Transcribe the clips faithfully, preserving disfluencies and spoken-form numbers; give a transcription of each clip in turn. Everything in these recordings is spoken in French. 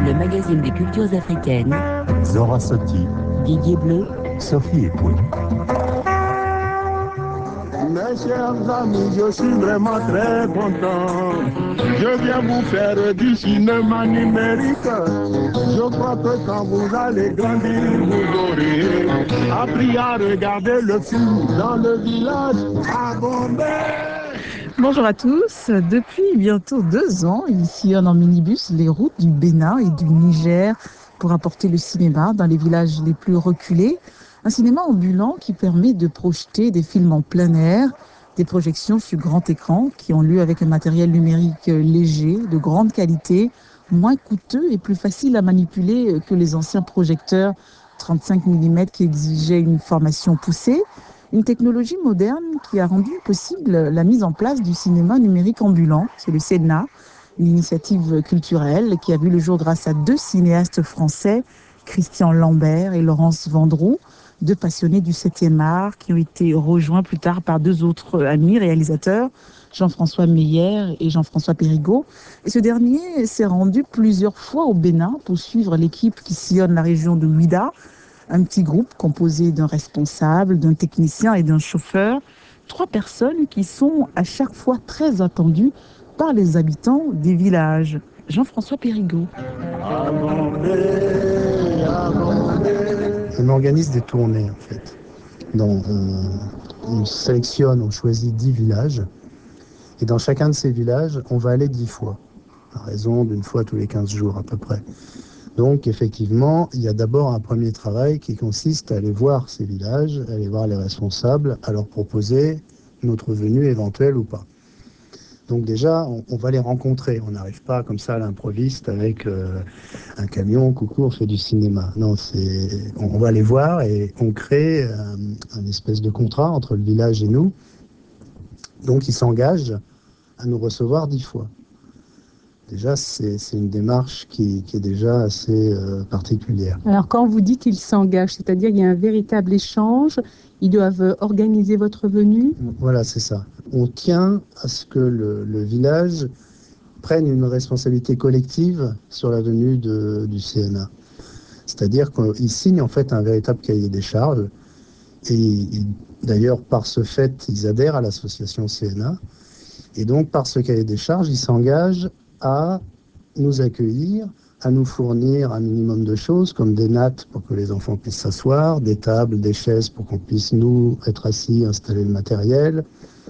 Le magazine des cultures africaines. Zora Soti, Didier Bleu, Sophie Epoun. Mes chers amis, je suis vraiment très content. Je viens vous faire du cinéma numérique. Je crois que quand vous allez grandir, vous aurez appris à regarder le film dans le village à Bombay. Bonjour à tous. Depuis bientôt deux ans, il sillonne en minibus les routes du Bénin et du Niger pour apporter le cinéma dans les villages les plus reculés. Un cinéma ambulant qui permet de projeter des films en plein air, des projections sur grand écran qui ont lieu avec un matériel numérique léger, de grande qualité, moins coûteux et plus facile à manipuler que les anciens projecteurs trente-cinq millimètres qui exigeaient une formation poussée. Une technologie moderne qui a rendu possible la mise en place du cinéma numérique ambulant. C'est le Céna, une initiative culturelle qui a vu le jour grâce à deux cinéastes français, Christian Lambert et Laurence Vendroux, deux passionnés du septième art qui ont été rejoints plus tard par deux autres amis réalisateurs, Jean-François Meyer et Jean-François Périgaud. Et ce dernier s'est rendu plusieurs fois au Bénin pour suivre l'équipe qui sillonne la région de Ouidah, un petit groupe composé d'un responsable, d'un technicien et d'un chauffeur. Trois personnes qui sont à chaque fois très attendues par les habitants des villages. Jean-François Périgaud. On organise des tournées en fait. Donc, on, on sélectionne, on choisit dix villages. Et dans chacun de ces villages, on va aller dix fois, à raison d'une fois tous les quinze jours à peu près. Donc effectivement, il y a d'abord un premier travail qui consiste à aller voir ces villages, à aller voir les responsables, à leur proposer notre venue éventuelle ou pas. Donc déjà, on, on va les rencontrer. On n'arrive pas comme ça à l'improviste avec euh, un camion, coucou, on fait du cinéma. Non, c'est, on, on va les voir et on crée euh, un espèce de contrat entre le village et nous. Donc ils s'engagent à nous recevoir dix fois. Déjà, c'est, c'est une démarche qui, qui est déjà assez euh, particulière. Alors, quand vous dites qu'ils s'engagent, c'est-à-dire qu'il y a un véritable échange, ils doivent organiser votre venue? Voilà, c'est ça. On tient à ce que le, le village prenne une responsabilité collective sur la venue de, du C N A. C'est-à-dire qu'ils signent en fait un véritable cahier des charges. Et, et d'ailleurs, par ce fait, ils adhèrent à l'association C N A. Et donc, par ce cahier des charges, ils s'engagent à nous accueillir, à nous fournir un minimum de choses, comme des nattes pour que les enfants puissent s'asseoir, des tables, des chaises pour qu'on puisse, nous, être assis, installer le matériel,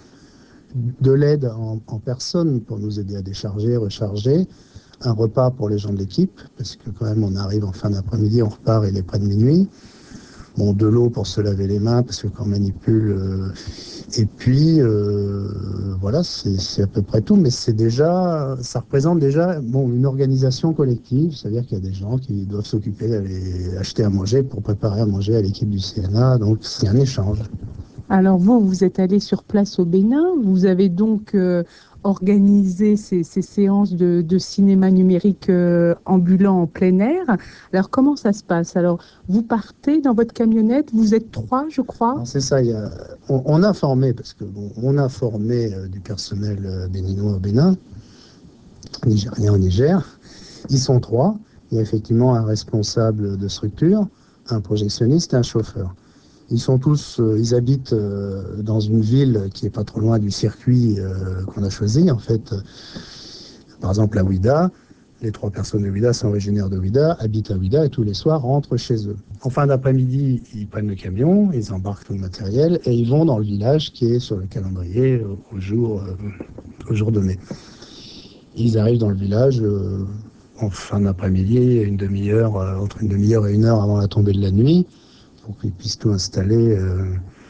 de l'aide en, en personne pour nous aider à décharger, recharger, un repas pour les gens de l'équipe, parce que quand même, on arrive en fin d'après-midi, on repart, il est près de minuit. Bon, de l'eau pour se laver les mains, parce que quand on manipule... Euh, et puis, euh, voilà, c'est, c'est à peu près tout. Mais c'est déjà, ça représente déjà bon, une organisation collective. C'est-à-dire qu'il y a des gens qui doivent s'occuper d'aller acheter à manger pour préparer à manger à l'équipe du C N A. Donc, c'est un échange. Alors vous, vous êtes allé sur place au Bénin, vous avez donc euh, organisé ces, ces séances de, de cinéma numérique euh, ambulant en plein air. Alors comment ça se passe? Alors vous partez dans votre camionnette, vous êtes trois, je crois. Non, c'est ça, il y a, on, on a formé, parce que bon, on a formé euh, du personnel euh, béninois au Bénin, nigérien au Niger. Ils sont trois. Il y a effectivement un responsable de structure, un projectionniste et un chauffeur. Ils sont tous, euh, ils habitent euh, dans une ville qui est pas trop loin du circuit euh, qu'on a choisi. En fait, euh, par exemple à Ouidah, les trois personnes de Ouidah sont originaires de Ouidah, habitent à Ouidah et tous les soirs rentrent chez eux. En fin d'après-midi, ils prennent le camion, ils embarquent tout le matériel et ils vont dans le village qui est sur le calendrier euh, au jour, euh, au jour donné. Ils arrivent dans le village euh, en fin d'après-midi, une demi-heure, euh, entre une demi-heure et une heure avant la tombée de la nuit, pour qu'ils puissent tout installer euh,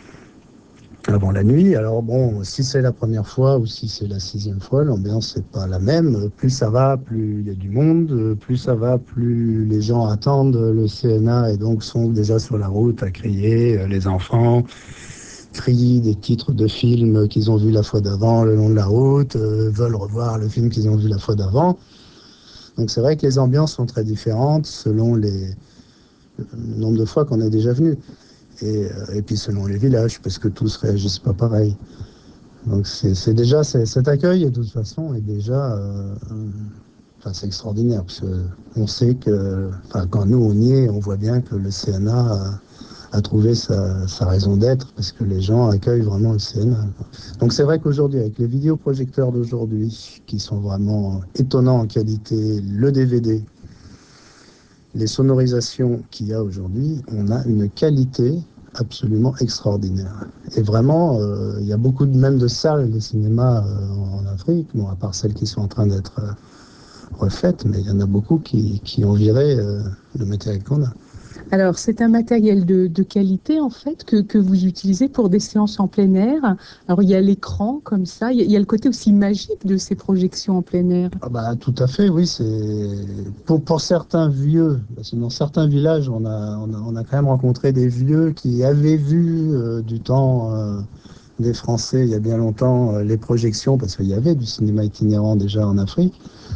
avant la nuit. Alors bon, si c'est la première fois ou si c'est la sixième fois, l'ambiance n'est pas la même. Plus ça va, plus il y a du monde. Plus ça va, plus les gens attendent le C N A et donc sont déjà sur la route à crier. Les enfants crient des titres de films qu'ils ont vus la fois d'avant le long de la route, euh, veulent revoir le film qu'ils ont vu la fois d'avant. Donc c'est vrai que les ambiances sont très différentes selon les, le nombre de fois qu'on est déjà venu. Et, euh, et puis selon les villages, parce que tous réagissent pas pareil. Donc c'est, c'est déjà, c'est, cet accueil, de toute façon, est déjà euh, enfin, c'est extraordinaire, parce qu'on sait que, enfin, quand nous on y est, on voit bien que le C N A a, a trouvé sa, sa raison d'être, parce que les gens accueillent vraiment le C N A. Donc c'est vrai qu'aujourd'hui, avec les vidéoprojecteurs d'aujourd'hui, qui sont vraiment étonnants en qualité, le D V D, les sonorisations qu'il y a aujourd'hui, on a une qualité absolument extraordinaire. Et vraiment, euh, il y a beaucoup de, même de salles de cinéma euh, en Afrique, bon, à part celles qui sont en train d'être euh, refaites, mais il y en a beaucoup qui, qui ont viré euh, le matériel qu'on a. Alors, c'est un matériel de, de qualité, en fait, que, que vous utilisez pour des séances en plein air. Alors, il y a l'écran, comme ça. Il y a, il y a le côté aussi magique de ces projections en plein air. Ah bah, tout à fait, oui. C'est pour, pour certains vieux, parce que dans certains villages, on a, on a, on a quand même rencontré des vieux qui avaient vu euh, du temps euh, des Français, il y a bien longtemps, euh, les projections, parce qu'il y avait du cinéma itinérant déjà en Afrique.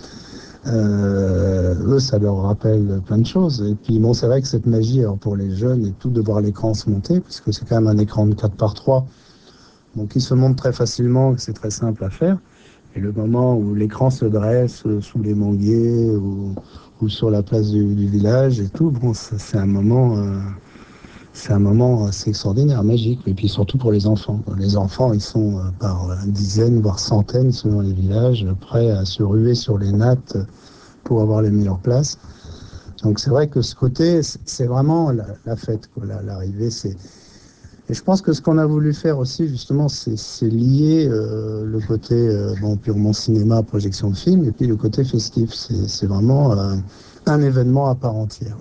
Euh, eux, ça leur rappelle plein de choses. Et puis, bon, c'est vrai que cette magie, alors pour les jeunes et tout, de voir l'écran se monter, puisque c'est quand même un écran de quatre par trois, donc il se monte très facilement, c'est très simple à faire. Et le moment où l'écran se dresse sous les manguiers ou, ou sur la place du, du village et tout, bon, ça, c'est un moment, euh, c'est un moment assez extraordinaire, magique. Et puis surtout pour les enfants. Les enfants, ils sont euh, par dizaines, voire centaines selon les villages, prêts à se ruer sur les nattes pour avoir les meilleures places. Donc c'est vrai que ce côté, c'est vraiment la, la fête, quoi. La, l'arrivée, c'est... Et je pense que ce qu'on a voulu faire aussi, justement, c'est, c'est lier euh, le côté euh, bon, purement cinéma, projection de film, et puis le côté festif. C'est, c'est vraiment euh, un événement à part entière.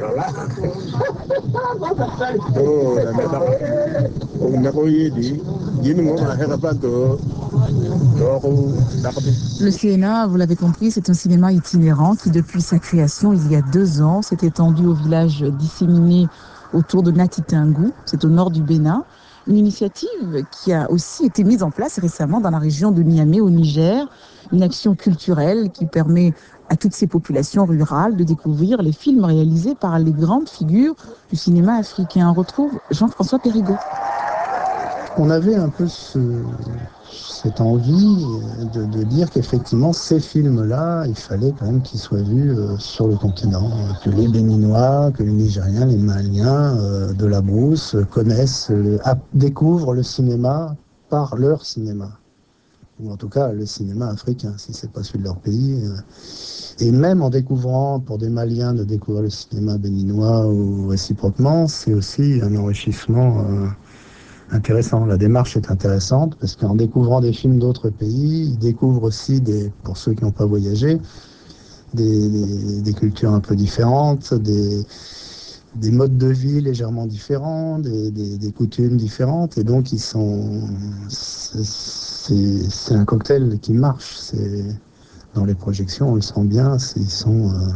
Le C N A, vous l'avez compris, c'est un cinéma itinérant qui, depuis sa création il y a deux ans, s'est étendu au village disséminé autour de Natitingou, c'est au nord du Bénin. Une initiative qui a aussi été mise en place récemment dans la région de Niamey au Niger, une action culturelle qui permet à toutes ces populations rurales de découvrir les films réalisés par les grandes figures du cinéma africain. On retrouve Jean-François Périgaud. On avait un peu ce, cette envie de, de dire qu'effectivement, ces films-là, il fallait quand même qu'ils soient vus euh, sur le continent, que les Béninois, que les Nigériens, les Maliens euh, de la brousse connaissent, le, ap, découvrent le cinéma par leur cinéma. Ou en tout cas, le cinéma africain, si c'est pas celui de leur pays. Euh. Et même en découvrant, pour des Maliens, de découvrir le cinéma béninois ou réciproquement, c'est aussi un enrichissement euh, intéressant. La démarche est intéressante parce qu'en découvrant des films d'autres pays, ils découvrent aussi, des, pour ceux qui n'ont pas voyagé, des, des, des cultures un peu différentes, des, des modes de vie légèrement différents, des, des, des coutumes différentes. Et donc, ils sont, c'est, c'est, c'est un cocktail qui marche. C'est, dans les projections, on le sent bien. C'est, ils sont, euh,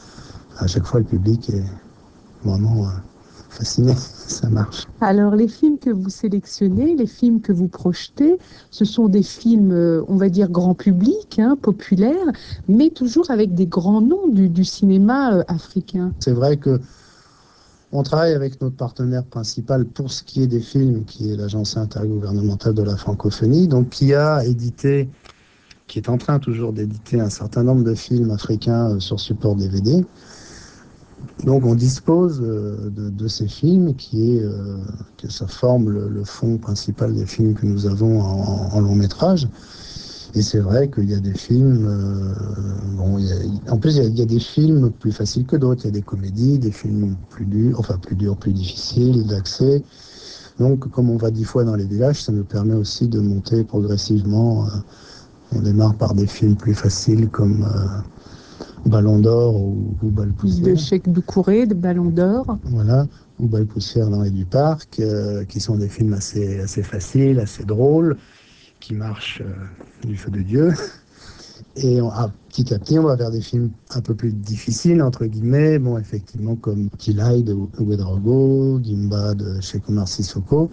à chaque fois, le public est vraiment euh, fasciné. Ça marche. Alors, les films que vous sélectionnez, les films que vous projetez, ce sont des films, euh, on va dire, grand public, hein, populaires, mais toujours avec des grands noms du, du cinéma euh, africain. C'est vrai que on travaille avec notre partenaire principal pour ce qui est des films, qui est l'Agence intergouvernementale de la francophonie, donc qui a édité, qui est en train toujours d'éditer un certain nombre de films africains euh, sur support D V D. Donc on dispose euh, de, de ces films, qui est euh, que ça forme le, le fond principal des films que nous avons en, en long métrage. Et c'est vrai qu'il y a des films, euh, bon, il y a, en plus il y, a, il y a des films plus faciles que d'autres. Il y a des comédies, des films plus durs, enfin plus durs, plus difficiles d'accès. Donc comme on va dix fois dans les villages, ça nous permet aussi de monter progressivement. Euh, on démarre par des films plus faciles comme euh, Ballon d'Or ou, ou Bal Poussière. De Cheikh Doucouré, de Ballon d'Or. Voilà, ou Bal Poussière dans les du Parc, euh, qui sont des films assez, assez faciles, assez drôles, qui marchent euh, du feu de Dieu. Et on, ah, petit à petit, on va vers des films un peu plus difficiles, entre guillemets, bon, effectivement, comme Kilai de Ouedraogo, Gimba de Cheikh Omar Sissoko,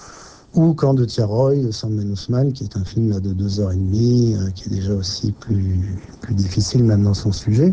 ou Camp de Tiaroy de Sandman Ousmane, qui est un film là, de deux heures et demie, euh, qui est déjà aussi plus, plus difficile, même dans son sujet.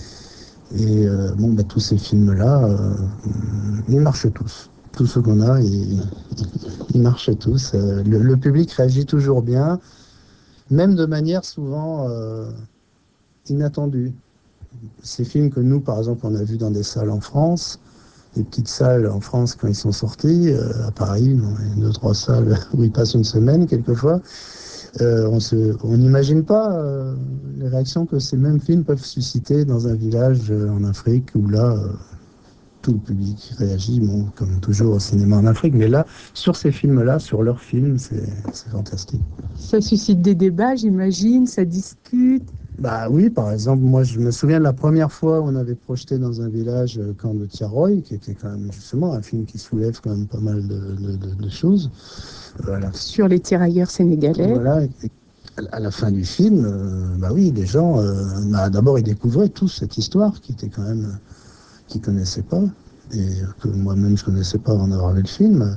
Et euh, bon, bah, tous ces films-là, euh, ils marchent tous. Tous ceux qu'on a, ils, ils marchent tous. Euh, le, le public réagit toujours bien, même de manière souvent... Euh, inattendus. Ces films que nous, par exemple, on a vus dans des salles en France, des petites salles en France quand ils sont sortis, euh, à Paris, bon, il y a deux, trois salles où ils passent une semaine quelquefois. Euh, on n'imagine pas euh, les réactions que ces mêmes films peuvent susciter dans un village euh, en Afrique où là, euh, tout le public réagit, bon, comme toujours au cinéma en Afrique. Mais là, sur ces films-là, sur leurs films, c'est fantastique. Ça suscite des débats, j'imagine, ça discute. Bah oui, par exemple, moi je me souviens de la première fois où on avait projeté dans un village euh, Camp de Tiaroy, qui était quand même justement un film qui soulève quand même pas mal de, de, de, de choses. Voilà. Sur les tirailleurs sénégalais. Voilà. Et à la fin du film, euh, bah oui, les gens, euh, bah, d'abord ils découvraient tous cette histoire qui était quand même, euh, qu'ils connaissaient pas, et que moi-même je connaissais pas avant d'avoir vu le film.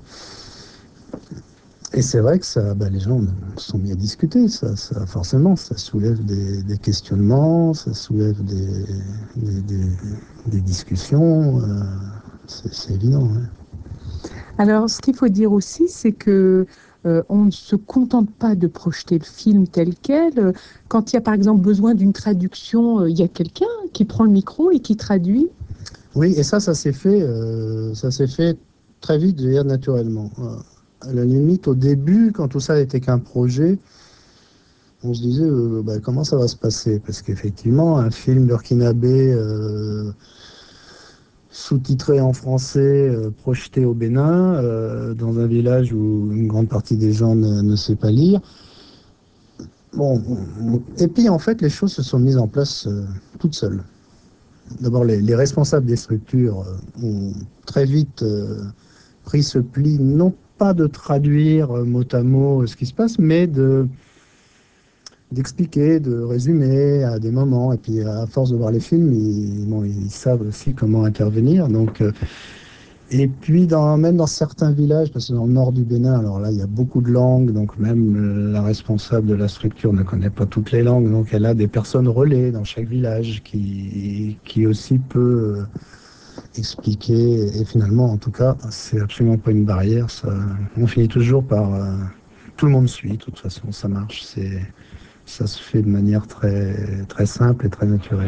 Et c'est vrai que ça, bah, les gens se sont mis à discuter, ça, ça, forcément, ça soulève des, des questionnements, ça soulève des, des, des, des discussions, euh, c'est évident. Ouais. Alors, ce qu'il faut dire aussi, c'est que euh, on ne se contente pas de projeter le film tel quel. Quand il y a par exemple besoin d'une traduction, euh, il y a quelqu'un qui prend le micro et qui traduit. Oui, et ça, ça s'est fait, euh, ça s'est fait très vite, je veux dire, naturellement. À la limite, au début, quand tout ça n'était qu'un projet, on se disait euh, bah, comment ça va se passer, parce qu'effectivement, un film burkinabé euh, sous-titré en français, euh, projeté au Bénin, euh, dans un village où une grande partie des gens ne, ne sait pas lire. Bon, et puis en fait, les choses se sont mises en place euh, toutes seules. D'abord, les, les responsables des structures euh, ont très vite euh, pris ce pli, non pas de traduire euh, mot à mot ce qui se passe, mais de d'expliquer, de résumer à des moments. Et puis, à force de voir les films, ils, bon, ils savent aussi comment intervenir. Donc, euh, et puis, dans, même dans certains villages, parce que dans le nord du Bénin, alors là, il y a beaucoup de langues, donc même euh, la responsable de la structure ne connaît pas toutes les langues, donc elle a des personnes relais dans chaque village qui, qui aussi peut euh, expliquer. Et finalement, en tout cas, c'est absolument pas une barrière. Ça, on finit toujours par... Euh, tout le monde suit, de toute façon, ça marche. C'est... Ça se fait de manière très, très simple et très naturelle.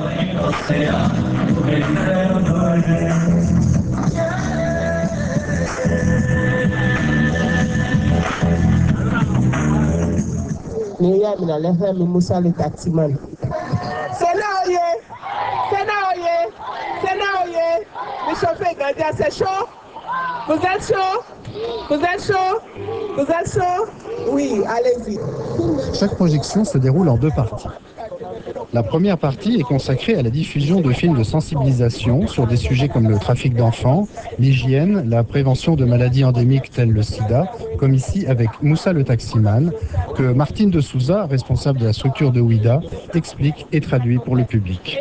Moussa le taximan. Sénaoye, Sénaoye, Sénaoye, le chauffeur gardien, c'est chaud? Vous êtes chaud? Vous êtes chaud? Vous êtes chaud? Oui, allez-y. Chaque projection se déroule en deux parties. La première partie est consacrée à la diffusion de films de sensibilisation sur des sujets comme le trafic d'enfants, l'hygiène, la prévention de maladies endémiques telles le sida, comme ici avec Moussa le taximan, que Martine de Souza, responsable de la structure de Ouida, explique et traduit pour le public.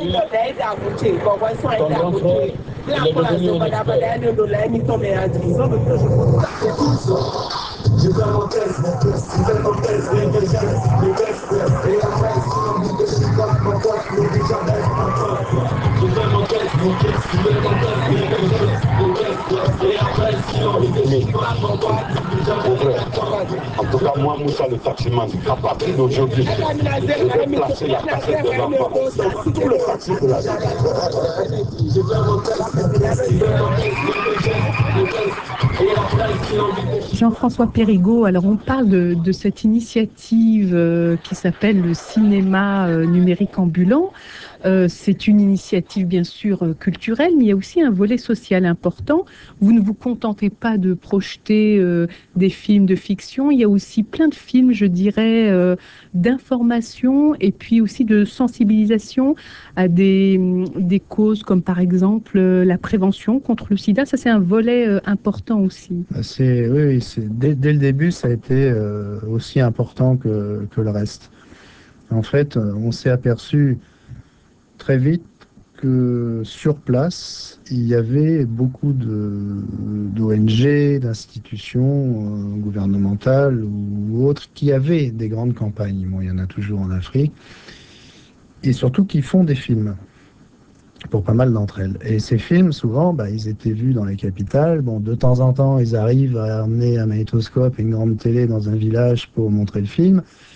Je fais mon test, je fais mon test, les deux jeunes, les tests, et après, si on dit que je suis comme mon pote, mais déjà reste mon pote. Je fais mon test, mon test, je fais mon test, les deux jeunes, les tests, et après, si on dit que je suis comme mon pote, déjà reste mon pote. En tout cas, moi, Moussa le taximan, à partir d'aujourd'hui, je vais placer la cassette de l'enfant dans tout le taxi de la ville. Je fais mon test, je fais mon test, les deux jeunes, les tests, et après, si on dit que je suis Jean-François Périgaud, alors on parle de, de cette initiative euh, qui s'appelle le cinéma euh, numérique ambulant. Euh, c'est une initiative bien sûr euh, culturelle, mais il y a aussi un volet social important. Vous ne vous contentez pas de projeter euh, des films de fiction, il y a aussi plein de films, je dirais, euh, d'information et puis aussi de sensibilisation à des, des causes comme par exemple euh, la prévention contre le sida. Ça, c'est un volet euh, important aussi. C'est, oui, oui, c'est, dès, dès le début, ça a été euh, aussi important que, que le reste. En fait, on s'est aperçu très vite que sur place, il y avait beaucoup d'O N G, d'institutions euh, gouvernementales ou autres qui avaient des grandes campagnes. Bon, il y en a toujours en Afrique. Et surtout qui font des films pour pas mal d'entre elles. Et ces films, souvent, bah, ils étaient vus dans les capitales. Bon, de temps en temps, ils arrivent à emmener un magnétoscope et une grande télé dans un village pour montrer le film.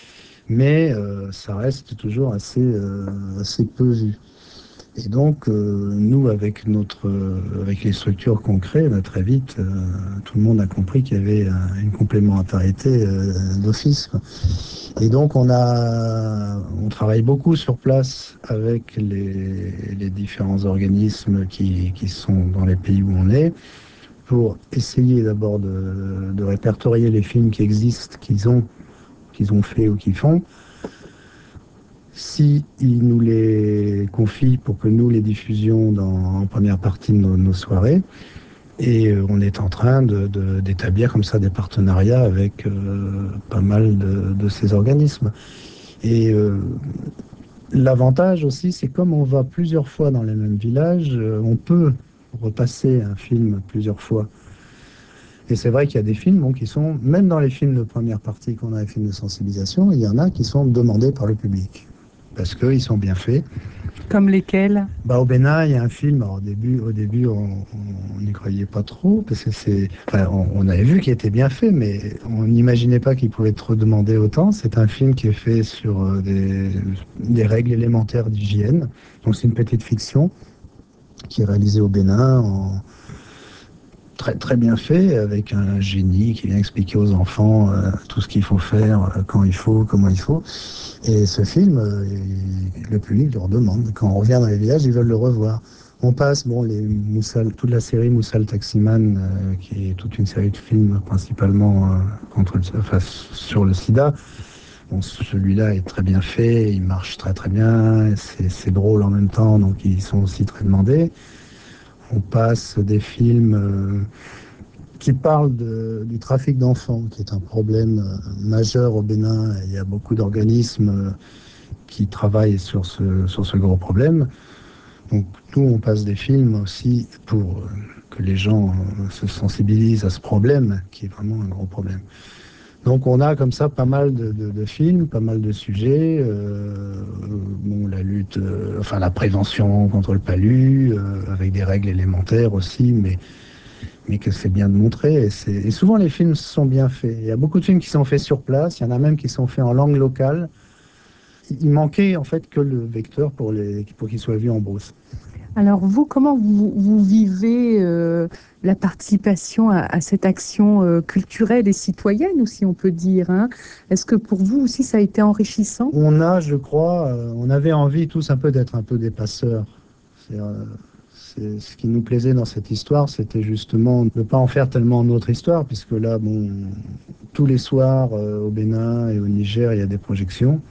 mais euh, ça reste toujours assez, euh, assez peu vu. Et donc, euh, nous, avec, notre, euh, avec les structures qu'on crée, bah, très vite, euh, tout le monde a compris qu'il y avait euh, une complémentarité euh, d'office, quoi. Et donc, on, a, on travaille beaucoup sur place avec les, les différents organismes qui, qui sont dans les pays où on est, pour essayer d'abord de, de répertorier les films qui existent, qu'ils ont, qu'ils ont fait ou qu'ils font. Si ils nous les confient pour que nous les diffusions dans, en première partie de nos, nos soirées, et euh, on est en train de, de, d'établir comme ça des partenariats avec euh, pas mal de, de ces organismes. Et euh, l'avantage aussi, c'est comme on va plusieurs fois dans les mêmes villages, euh, on peut repasser un film plusieurs fois. Et c'est vrai qu'il y a des films bon, qui sont, même dans les films de première partie qu'on a, les films de sensibilisation, il y en a qui sont demandés par le public. Parce qu'ils sont bien faits. Comme lesquels? Bah, au Bénin, il y a un film, alors, au début, au début on n'y croyait pas trop, parce que c'est, enfin, on, on avait vu qu'il était bien fait, mais on n'imaginait pas qu'il pouvait être demandé autant. C'est un film qui est fait sur euh, des, des règles élémentaires d'hygiène. Donc c'est une petite fiction qui est réalisée au Bénin en très très bien fait, avec un génie qui vient expliquer aux enfants euh, tout ce qu'il faut faire, euh, quand il faut, comment il faut. Et ce film, euh, il, le public leur demande. Quand on revient dans les villages, ils veulent le revoir. On passe, bon, les Moussal, toute la série Moussal Taximan, euh, qui est toute une série de films principalement euh, contre le, enfin, sur le sida. Bon, celui-là est très bien fait, il marche très très bien, c'est, c'est drôle en même temps, donc ils sont aussi très demandés. On passe des films euh, qui parlent de, du trafic d'enfants, qui est un problème euh, majeur au Bénin. Il y a beaucoup d'organismes euh, qui travaillent sur ce, sur ce gros problème. Donc nous, on passe des films aussi pour euh, que les gens euh, se sensibilisent à ce problème, qui est vraiment un gros problème. Donc on a comme ça pas mal de, de, de films, pas mal de sujets, euh, bon, la lutte, euh, enfin la prévention contre le palu, euh, avec des règles élémentaires aussi, mais, mais que c'est bien de montrer. Et, c'est, et souvent les films sont bien faits. Il y a beaucoup de films qui sont faits sur place, il y en a même qui sont faits en langue locale. Il manquait en fait que le vecteur pour, les, pour qu'il soit vu en brousse. Alors vous, comment vous, vous vivez euh, la participation à, à cette action euh, culturelle et citoyenne aussi, on peut dire, hein? Est-ce que pour vous aussi ça a été enrichissant? On a, je crois, euh, on avait envie tous un peu d'être un peu des passeurs. C'est, euh, c'est, ce qui nous plaisait dans cette histoire, c'était justement de ne pas en faire tellement notre histoire, puisque là, bon, tous les soirs euh, au Bénin et au Niger, il y a des projections,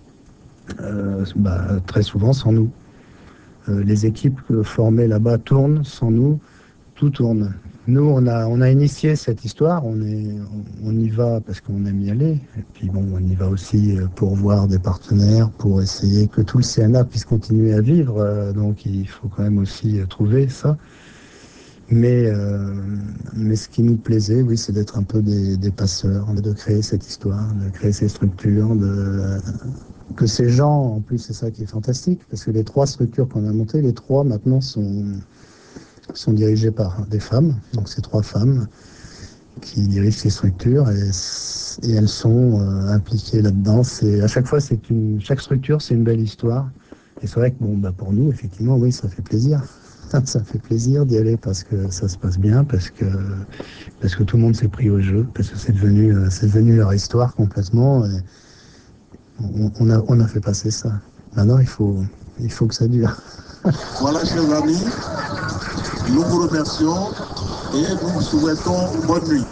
euh, bah, très souvent sans nous. Euh, les équipes formées là-bas tournent sans nous, tout tourne. Nous, on a, on a initié cette histoire, on, est, on, on y va parce qu'on aime y aller, et puis bon, on y va aussi pour voir des partenaires, pour essayer que tout le C N A puisse continuer à vivre, euh, donc il faut quand même aussi trouver ça. Mais, euh, mais ce qui nous plaisait, oui, c'est d'être un peu des, des passeurs, de créer cette histoire, de créer ces structures, de, que ces gens, en plus c'est ça qui est fantastique, parce que les trois structures qu'on a montées, les trois maintenant sont, sont dirigées par des femmes, donc c'est trois femmes qui dirigent ces structures et, et elles sont euh, impliquées là-dedans. C'est, à chaque fois, c'est une, chaque structure, c'est une belle histoire. Et c'est vrai que bon, bah, pour nous, effectivement, oui, ça fait plaisir. Ça fait plaisir d'y aller parce que ça se passe bien, parce que, parce que tout le monde s'est pris au jeu, parce que c'est devenu, c'est devenu leur histoire complètement. Et on, on, a, on a fait passer ça. Maintenant, il faut, il faut que ça dure. Voilà, chers amis, nous vous remercions et nous vous souhaitons bonne nuit.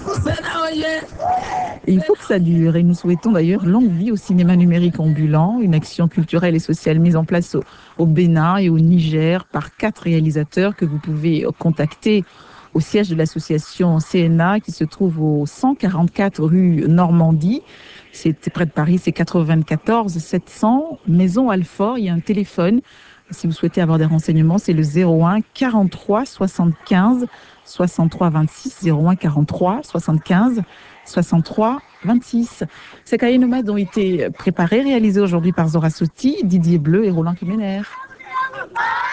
Et il faut que ça dure. Et nous souhaitons d'ailleurs longue vie au cinéma numérique ambulant, une action culturelle et sociale mise en place au, au Bénin et au Niger par quatre réalisateurs que vous pouvez contacter au siège de l'association C N A qui se trouve au cent quarante-quatre rue Normandie. C'est près de Paris, c'est quatre-vingt-quatorze sept cents Maison Alfort. Il y a un téléphone. Si vous souhaitez avoir des renseignements, c'est le zéro un quarante-trois soixante-quinze soixante-trois vingt-six, zéro un quarante-trois soixante-quinze soixante-trois vingt-six. Ces cahiers nomades ont été préparés, réalisés aujourd'hui par Zora Soti, Didier Bleu et Roland Kimener.